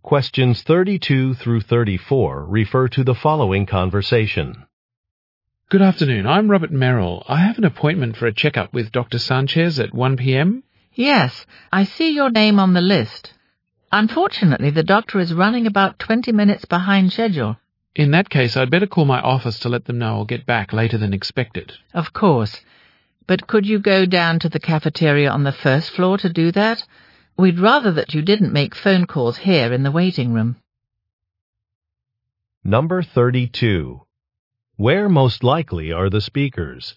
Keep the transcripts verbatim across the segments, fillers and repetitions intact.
Questions thirty-two through thirty-four refer to the following conversation. Good afternoon. I'm Robert Merrill. I have an appointment for a checkup with Doctor Sanchez at one p.m. Yes, I see your name on the list. Unfortunately, the doctor is running about twenty minutes behind schedule. In that case, I'd better call my office to let them know I'll get back later than expected. Of course. But could you go down to the cafeteria on the first floor to do that? We'd rather that you didn't make phone calls here in the waiting room. Number thirty-two. Where most likely are the speakers?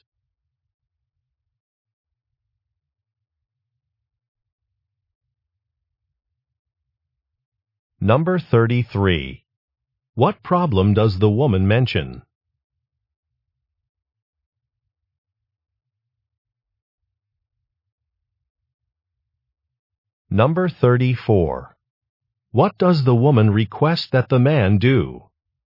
Number thirty-three. What problem does the woman mention? Number thirty-four. What does the woman request that the man do?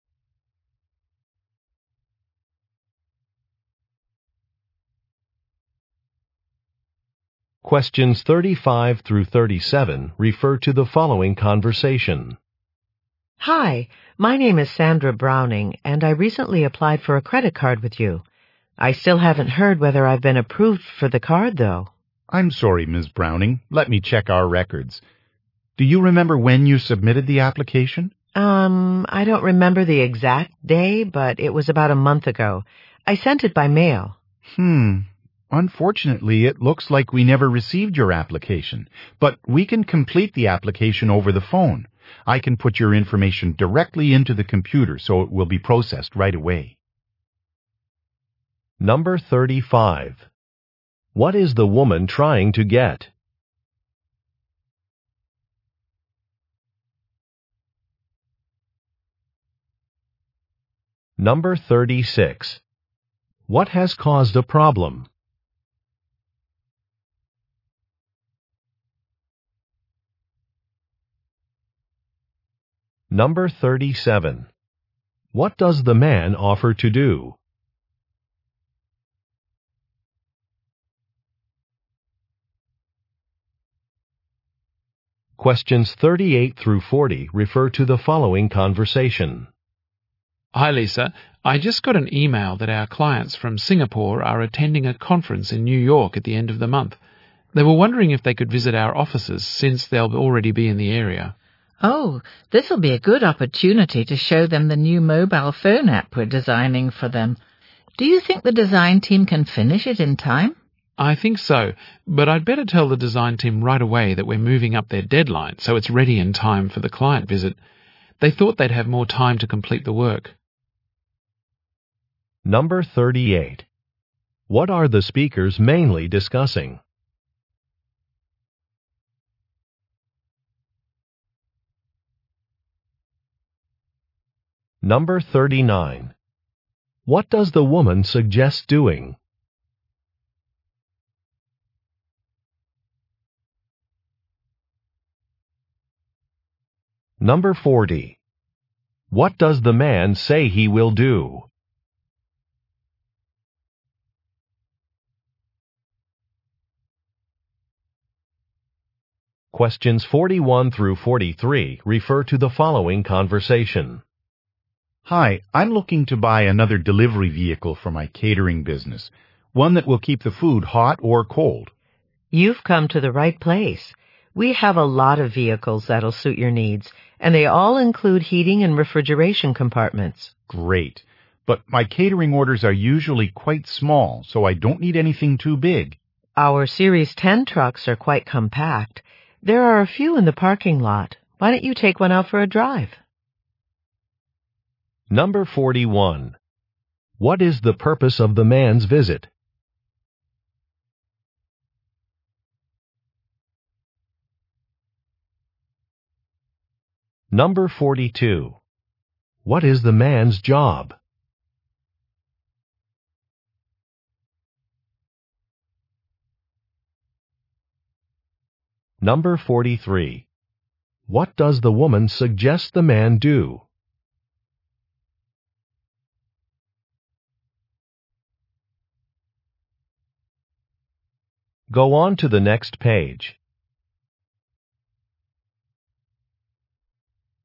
Questions thirty-five through thirty-seven refer to the following conversation. Hi, my name is Sandra Browning, and I recently applied for a credit card with you. I still haven't heard whether I've been approved for the card, though. I'm sorry, Miz Browning. Let me check our records. Do you remember when you submitted the application? Um, I don't remember the exact day, but it was about a month ago. I sent it by mail. Hmm. Unfortunately, it looks like we never received your application, but we can complete the application over the phone. I can put your information directly into the computer so it will be processed right away. Number thirty-five. What is the woman trying to get? Number thirty-six. What has caused a problem? Number thirty-seven. What does the man offer to do? Questions thirty-eight through forty refer to the following conversation. Hi, Lisa. I just got an email that our clients from Singapore are attending a conference in New York at the end of the month. They were wondering if they could visit our offices since they'll already be in the area. Oh, this'll be a good opportunity to show them the new mobile phone app we're designing for them. Do you think the design team can finish it in time? I think so, but I'd better tell the design team right away that we're moving up their deadline so it's ready in time for the client visit. They thought they'd have more time to complete the work. Number thirty-eight. What are the speakers mainly discussing? Number thirty-nine. What does the woman suggest doing? Number forty. What does the man say he will do? Questions forty-one through forty-three refer to the following conversation. Hi, I'm looking to buy another delivery vehicle for my catering business, one that will keep the food hot or cold. You've come to the right place. We have a lot of vehicles that'll suit your needs, and they all include heating and refrigeration compartments. Great. But my catering orders are usually quite small, so I don't need anything too big. Our Series ten trucks are quite compact. There are a few in the parking lot. Why don't you take one out for a drive? Number forty-one. What is the purpose of the man's visit? Number forty-two. What is the man's job? Number forty-three. What does the woman suggest the man do? Go on to the next page.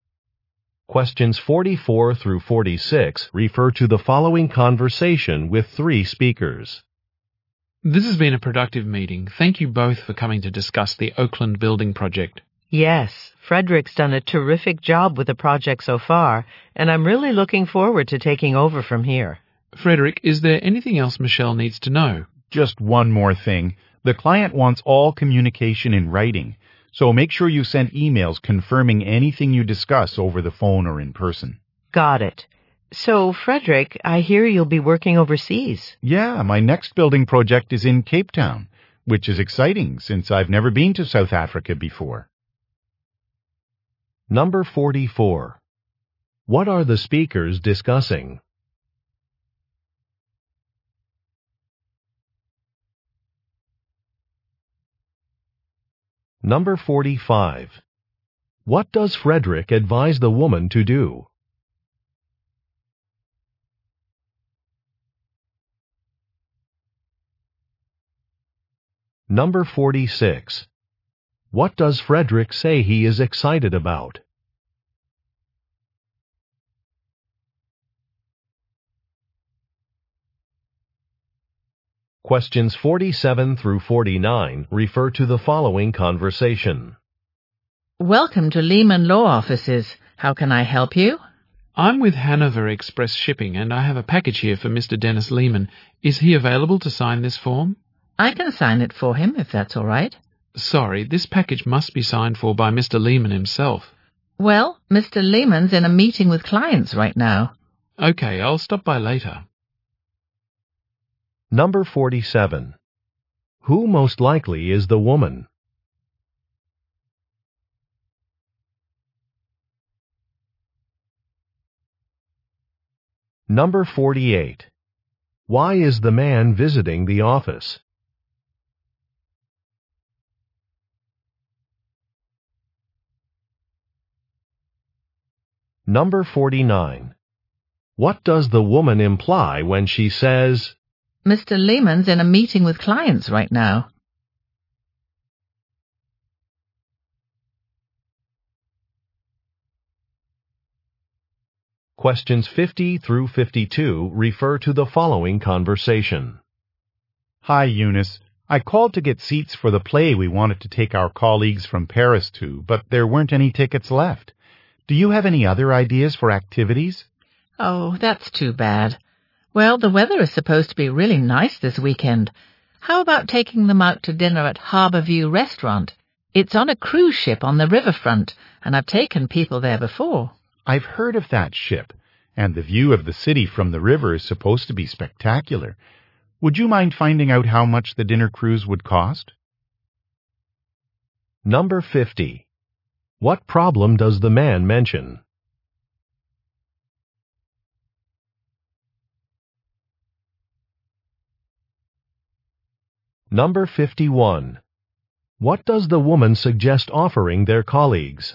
Questions forty-four through forty-six refer to the following conversation with three speakers. This has been a productive meeting. Thank you both for coming to discuss the Oakland building project. Yes, Frederick's done a terrific job with the project so far, and I'm really looking forward to taking over from here. Frederick, is there anything else Michelle needs to know? Just one more thing. The client wants all communication in writing, so make sure you send emails confirming anything you discuss over the phone or in person. Got it. So, Frederick, I hear you'll be working overseas. Yeah, my next building project is in Cape Town, which is exciting since I've never been to South Africa before. Number forty-four. What are the speakers discussing? Number forty-five. What does Frederick advise the woman to do? Number forty-six. What does Frederick say he is excited about? Questions forty-seven through forty-nine refer to the following conversation. Welcome to Lehman Law Offices. How can I help you? I'm with Hanover Express Shipping and I have a package here for Mister Dennis Lehman. Is he available to sign this form? I can sign it for him, if that's all right. Sorry, this package must be signed for by Mister Lehman himself. Well, Mister Lehman's in a meeting with clients right now. Okay, I'll stop by later. Number forty-seven. Who most likely is the woman? Number forty-eight. Why is the man visiting the office? Number forty-nine. What does the woman imply when she says, Mister Lehman's in a meeting with clients right now? Questions fifty through fifty-two refer to the following conversation. Hi, Eunice. I called to get seats for the play we wanted to take our colleagues from Paris to, but there weren't any tickets left. Do you have any other ideas for activities? Oh, that's too bad. Well, the weather is supposed to be really nice this weekend. How about taking them out to dinner at Harbourview Restaurant? It's on a cruise ship on the riverfront, and I've taken people there before. I've heard of that ship, and the view of the city from the river is supposed to be spectacular. Would you mind finding out how much the dinner cruise would cost? Number fifty. What problem does the man mention? Number fifty-one. What does the woman suggest offering their colleagues?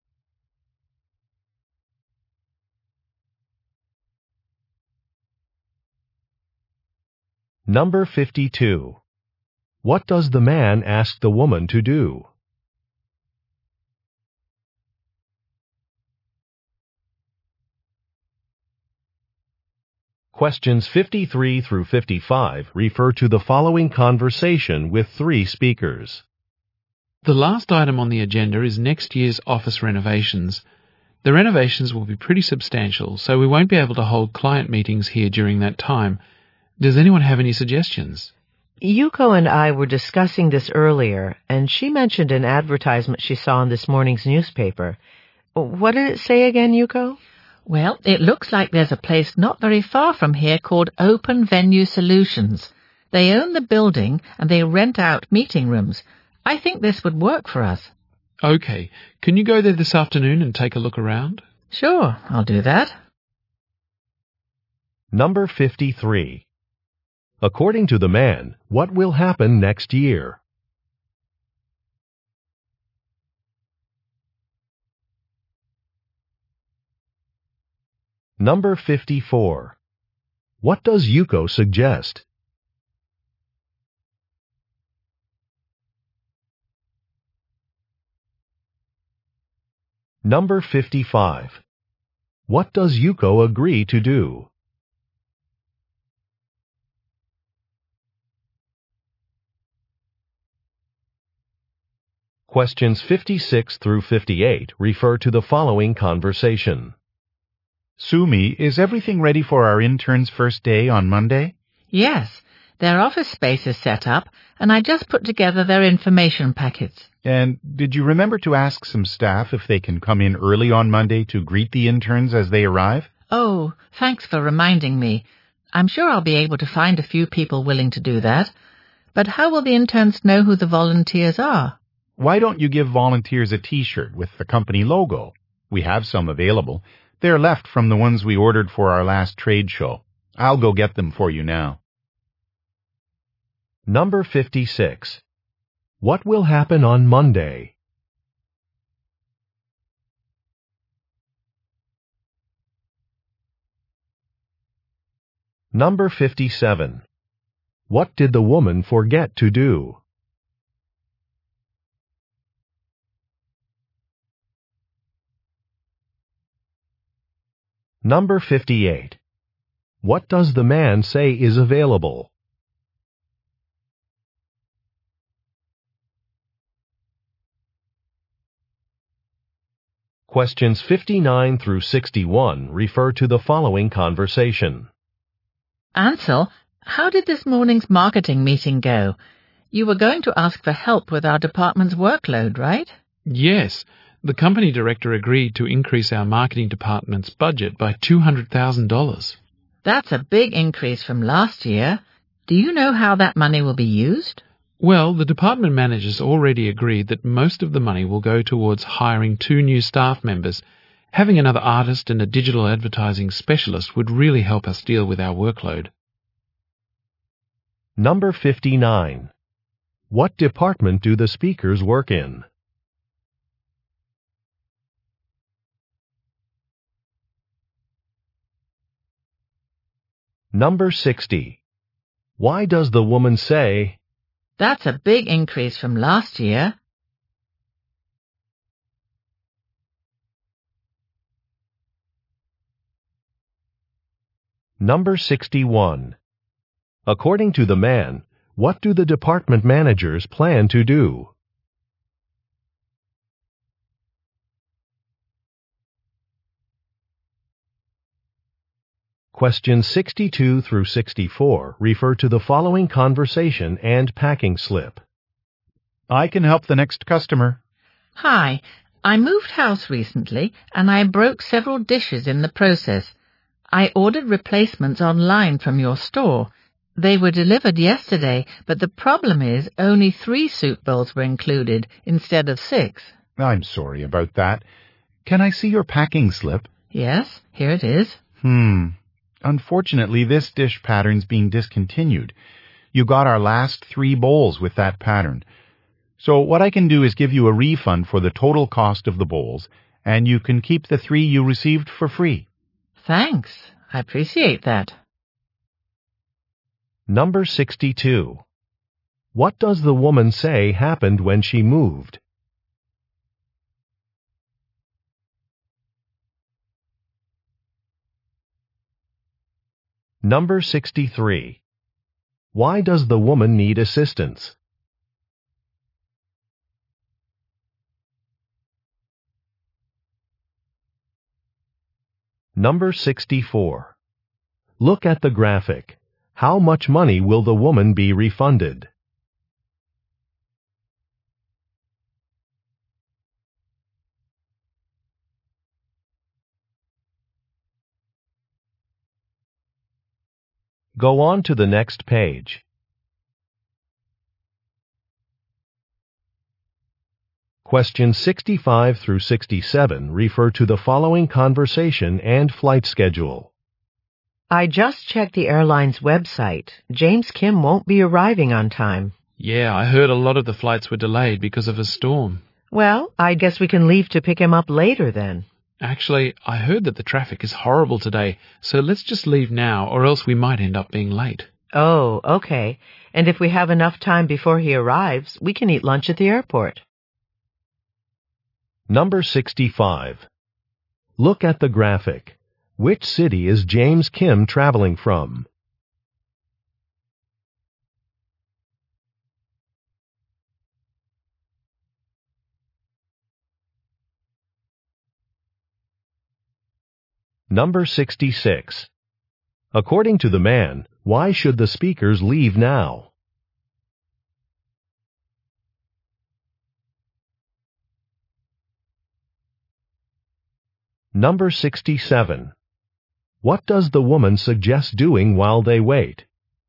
Number fifty-two. What does the man ask the woman to do? Questions fifty-three through fifty-five refer to the following conversation with three speakers. The last item on the agenda is next year's office renovations. The renovations will be pretty substantial, so we won't be able to hold client meetings here during that time. Does anyone have any suggestions? Yuko and I were discussing this earlier, and she mentioned an advertisement she saw in this morning's newspaper. What did it say again, Yuko? Well, it looks like there's a place not very far from here called Open Venue Solutions. They own the building and they rent out meeting rooms. I think this would work for us. Okay, can you go there this afternoon and take a look around? Sure, I'll do that. Number fifty-three. According to the man, what will happen next year? Number fifty-four. What does Yuko suggest? Number fifty-five. What does Yuko agree to do? Questions fifty-six through fifty-eight refer to the following conversation. Sumi, is everything ready for our intern's first day on Monday? Yes, their office space is set up, and I just put together their information packets. And did you remember to ask some staff if they can come in early on Monday to greet the interns as they arrive? Oh, thanks for reminding me. I'm sure I'll be able to find a few people willing to do that. But how will the interns know who the volunteers are? Why don't you give volunteers a T-shirt with the company logo? We have some available. They're left from the ones we ordered for our last trade show. I'll go get them for you now. Number fifty-six. What will happen on Monday? Number fifty-seven. What did the woman forget to do? Number fifty-eight. What does the man say is available? Questions fifty-nine through sixty-one refer to the following conversation. Ansel, how did this morning's marketing meeting go? You were going to ask for help with our department's workload, right? Yes. The company director agreed to increase our marketing department's budget by two hundred thousand dollars. That's a big increase from last year. Do you know how that money will be used? Well, the department managers already agreed that most of the money will go towards hiring two new staff members. Having another artist and a digital advertising specialist would really help us deal with our workload. Number fifty-nine. What department do the speakers work in? Number sixty. Why does the woman say, That's a big increase from last year. Number sixty-one. According to the man, what do the department managers plan to do? Questions sixty-two through sixty-four refer to the following conversation and packing slip. I can help the next customer. Hi, I moved house recently and I broke several dishes in the process. I ordered replacements online from your store. They were delivered yesterday, but the problem is only three soup bowls were included instead of six. I'm sorry about that. Can I see your packing slip? Yes, here it is. Hmm. Unfortunately, this dish pattern's being discontinued. You got our last three bowls with that pattern. So what I can do is give you a refund for the total cost of the bowls, and you can keep the three you received for free. Thanks. I appreciate that. Number sixty-two. What does the woman say happened when she moved? Number sixty-three. Why does the woman need assistance? Number sixty-four. Look at the graphic. How much money will the woman be refunded? Go on to the next page. Questions sixty-five through sixty-seven refer to the following conversation and flight schedule. I just checked the airline's website. James Kim won't be arriving on time. Yeah, I heard a lot of the flights were delayed because of a storm. Well, I guess we can leave to pick him up later then. Actually, I heard that the traffic is horrible today, so let's just leave now or else we might end up being late. Oh, okay. And if we have enough time before he arrives, we can eat lunch at the airport. Number sixty-five. Look at the graphic. Which city is James Kim traveling from? Number sixty-six. According to the man, why should the speakers leave now? Number sixty-seven. What does the woman suggest doing while they wait?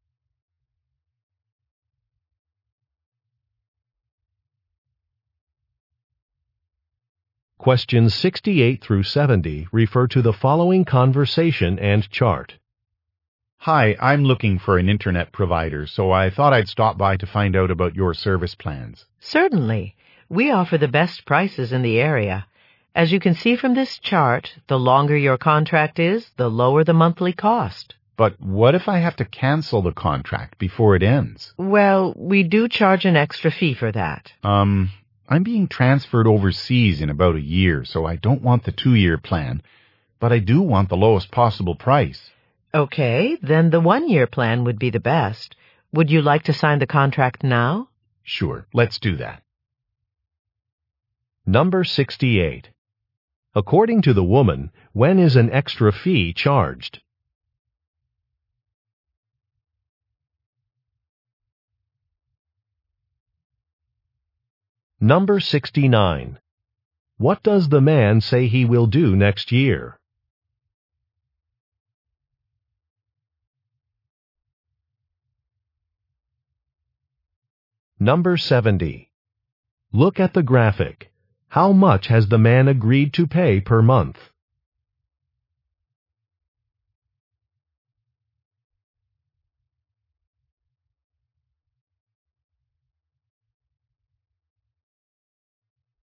Questions sixty-eight through seventy refer to the following conversation and chart. Hi, I'm looking for an internet provider, so I thought I'd stop by to find out about your service plans. Certainly. We offer the best prices in the area. As you can see from this chart, the longer your contract is, the lower the monthly cost. But what if I have to cancel the contract before it ends? Well, we do charge an extra fee for that. Um, I'm being transferred overseas in about a year, so I don't want the two-year plan, but I do want the lowest possible price. Okay, then the one-year plan would be the best. Would you like to sign the contract now? Sure, let's do that. Number sixty-eight. According to the woman, when is an extra fee charged? Number sixty-nine. What does the man say he will do next year? Number seventy. Look at the graphic. How much has the man agreed to pay per month?